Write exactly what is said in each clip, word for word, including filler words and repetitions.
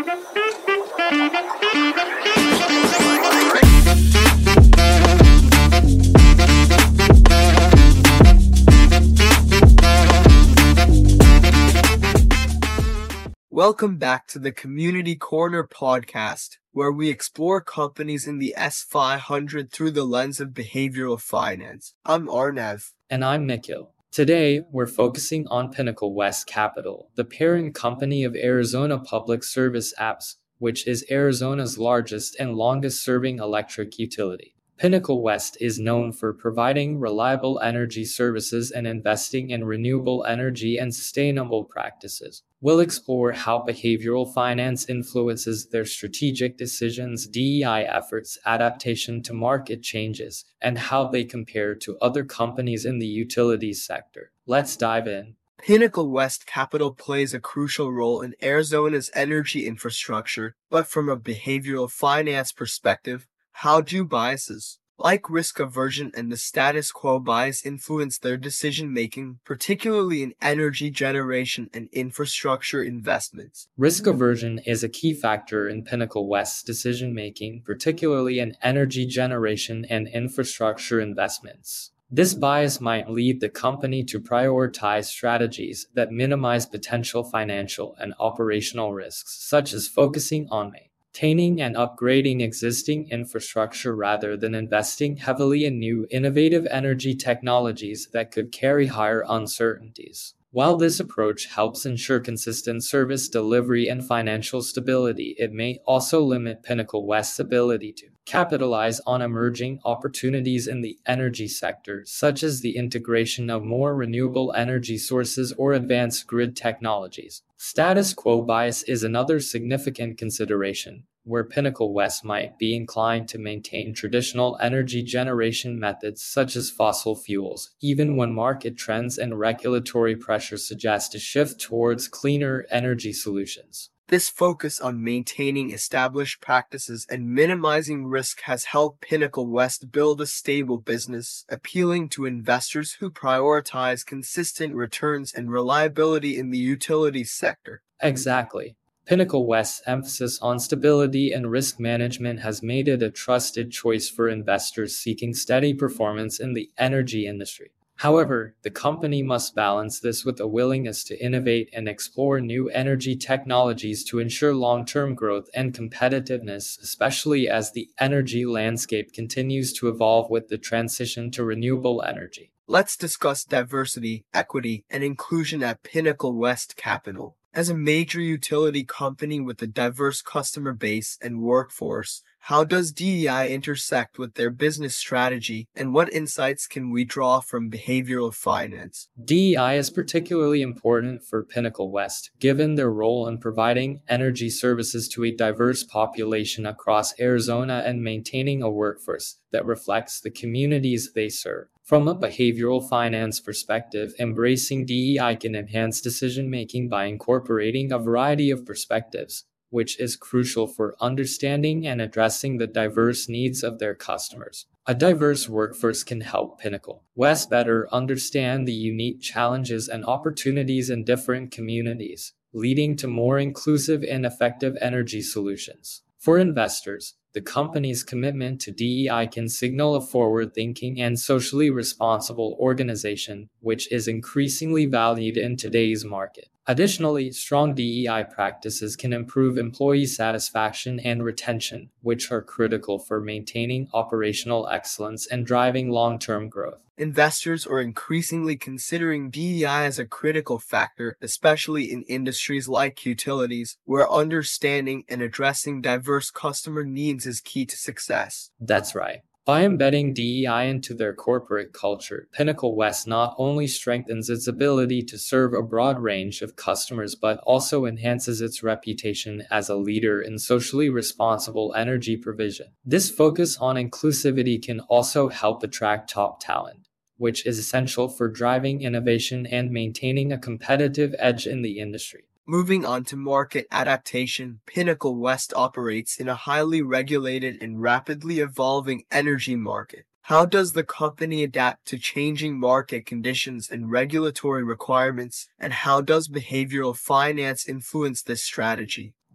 Welcome back to the Community Corner podcast, where we explore companies in the S five hundred through the lens of behavioral finance. I'm Arnav. And I'm Nikhil. Today, we're focusing on Pinnacle West Capital, the parent company of Arizona Public Service Apps, which is Arizona's largest and longest-serving electric utility. Pinnacle West is known for providing reliable energy services and investing in renewable energy and sustainable practices. We'll explore how behavioral finance influences their strategic decisions, D E I efforts, adaptation to market changes, and how they compare to other companies in the utilities sector. Let's dive in. Pinnacle West Capital plays a crucial role in Arizona's energy infrastructure, but from a behavioral finance perspective, how do biases like risk aversion and the status quo bias influence their decision-making, particularly in energy generation and infrastructure investments? Risk aversion is a key factor in Pinnacle West's decision-making, particularly in energy generation and infrastructure investments. This bias might lead the company to prioritize strategies that minimize potential financial and operational risks, such as focusing on maintaining and upgrading existing infrastructure rather than investing heavily in new, innovative energy technologies that could carry higher uncertainties. While this approach helps ensure consistent service delivery and financial stability, it may also limit Pinnacle West's ability to capitalize on emerging opportunities in the energy sector, such as the integration of more renewable energy sources or advanced grid technologies. Status quo bias is another significant consideration, where Pinnacle West might be inclined to maintain traditional energy generation methods such as fossil fuels, even when market trends and regulatory pressures suggest a shift towards cleaner energy solutions. This focus on maintaining established practices and minimizing risk has helped Pinnacle West build a stable business, appealing to investors who prioritize consistent returns and reliability in the utilities sector. Exactly. Pinnacle West's emphasis on stability and risk management has made it a trusted choice for investors seeking steady performance in the energy industry. However, the company must balance this with a willingness to innovate and explore new energy technologies to ensure long-term growth and competitiveness, especially as the energy landscape continues to evolve with the transition to renewable energy. Let's discuss diversity, equity, and inclusion at Pinnacle West Capital. As a major utility company with a diverse customer base and workforce, how does D E I intersect with their business strategy, and what insights can we draw from behavioral finance? D E I is particularly important for Pinnacle West, given their role in providing energy services to a diverse population across Arizona and maintaining a workforce that reflects the communities they serve. From a behavioral finance perspective, embracing D E I can enhance decision-making by incorporating a variety of perspectives, which is crucial for understanding and addressing the diverse needs of their customers. A diverse workforce can help Pinnacle West better understand the unique challenges and opportunities in different communities, leading to more inclusive and effective energy solutions. For investors, the company's commitment to D E I can signal a forward-thinking and socially responsible organization, which is increasingly valued in today's market. Additionally, strong D E I practices can improve employee satisfaction and retention, which are critical for maintaining operational excellence and driving long-term growth. Investors are increasingly considering D E I as a critical factor, especially in industries like utilities, where understanding and addressing diverse customer needs is key to success. That's right. By embedding D E I into their corporate culture, Pinnacle West not only strengthens its ability to serve a broad range of customers but also enhances its reputation as a leader in socially responsible energy provision. This focus on inclusivity can also help attract top talent, which is essential for driving innovation and maintaining a competitive edge in the industry. Moving on to market adaptation, Pinnacle West operates in a highly regulated and rapidly evolving energy market. How does the company adapt to changing market conditions and regulatory requirements, and how does behavioral finance influence this strategy?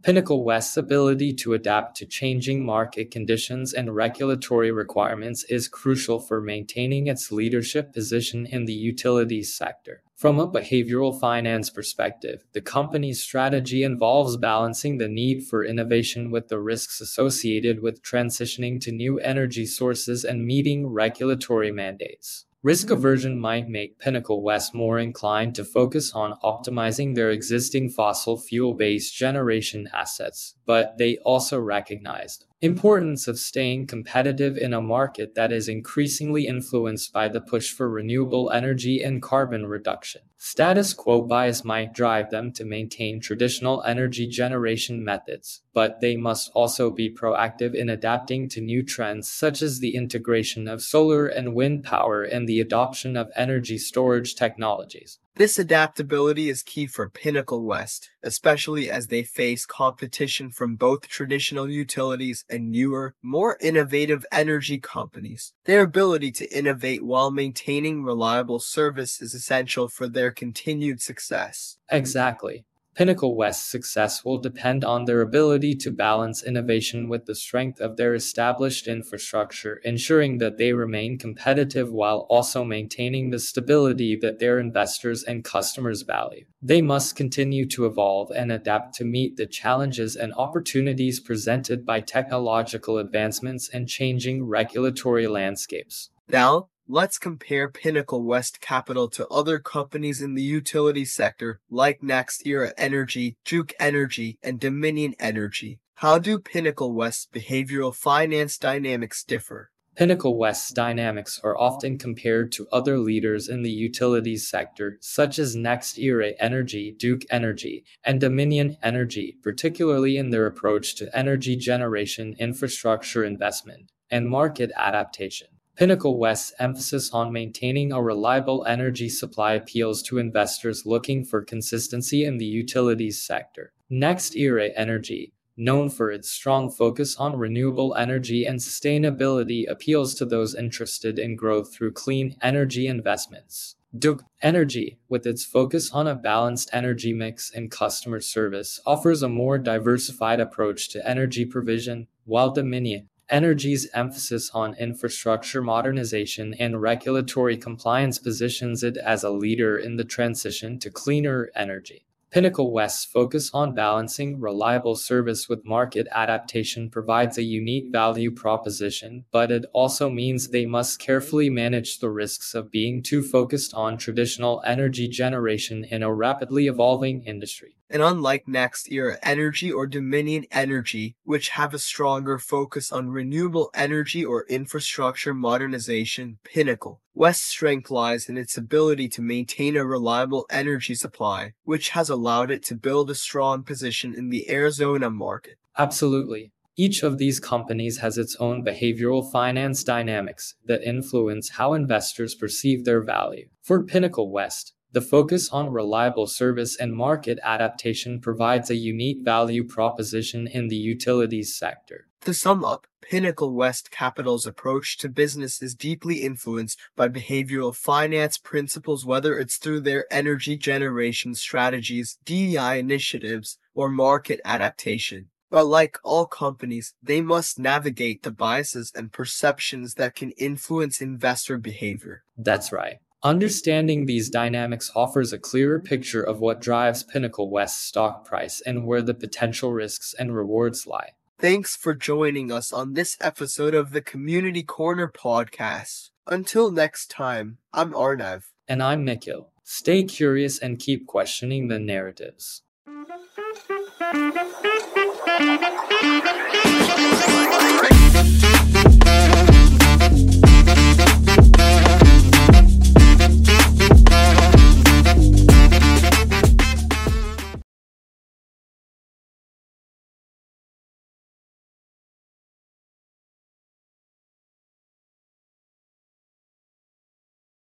Pinnacle West's ability to adapt to changing market conditions and regulatory requirements is crucial for maintaining its leadership position in the utilities sector. From a behavioral finance perspective, the company's strategy involves balancing the need for innovation with the risks associated with transitioning to new energy sources and meeting regulatory mandates. Risk aversion might make Pinnacle West more inclined to focus on optimizing their existing fossil fuel-based generation assets, but they also recognize the importance of staying competitive in a market that is increasingly influenced by the push for renewable energy and carbon reduction. Status quo bias might drive them to maintain traditional energy generation methods, but they must also be proactive in adapting to new trends such as the integration of solar and wind power and the adoption of energy storage technologies. This adaptability is key for Pinnacle West, especially as they face competition from both traditional utilities and newer, more innovative energy companies. Their ability to innovate while maintaining reliable service is essential for their continued success. Exactly. Pinnacle West's success will depend on their ability to balance innovation with the strength of their established infrastructure, ensuring that they remain competitive while also maintaining the stability that their investors and customers value. They must continue to evolve and adapt to meet the challenges and opportunities presented by technological advancements and changing regulatory landscapes. Now, let's compare Pinnacle West Capital to other companies in the utility sector like NextEra Energy, Duke Energy, and Dominion Energy. How do Pinnacle West's behavioral finance dynamics differ? Pinnacle West's dynamics are often compared to other leaders in the utilities sector, such as NextEra Energy, Duke Energy, and Dominion Energy, particularly in their approach to energy generation, infrastructure investment, and market adaptation. Pinnacle West's emphasis on maintaining a reliable energy supply appeals to investors looking for consistency in the utilities sector. NextEra Energy, known for its strong focus on renewable energy and sustainability, appeals to those interested in growth through clean energy investments. Duke Energy, with its focus on a balanced energy mix and customer service, offers a more diversified approach to energy provision, while Dominion Energy's emphasis on infrastructure modernization and regulatory compliance positions it as a leader in the transition to cleaner energy. Pinnacle West's focus on balancing reliable service with market adaptation provides a unique value proposition, but it also means they must carefully manage the risks of being too focused on traditional energy generation in a rapidly evolving industry. And unlike NextEra Energy or Dominion Energy, which have a stronger focus on renewable energy or infrastructure modernization, Pinnacle West's strength lies in its ability to maintain a reliable energy supply, which has allowed it to build a strong position in the Arizona market. Absolutely. Each of these companies has its own behavioral finance dynamics that influence how investors perceive their value. For Pinnacle West, the focus on reliable service and market adaptation provides a unique value proposition in the utilities sector. To sum up, Pinnacle West Capital's approach to business is deeply influenced by behavioral finance principles, whether it's through their energy generation strategies, D E I initiatives, or market adaptation. But like all companies, they must navigate the biases and perceptions that can influence investor behavior. That's right. Understanding these dynamics offers a clearer picture of what drives Pinnacle West's stock price and where the potential risks and rewards lie. Thanks for joining us on this episode of the Community Corner podcast. Until next time, I'm Arnav. And I'm Nikhil. Stay curious and keep questioning the narratives. Right.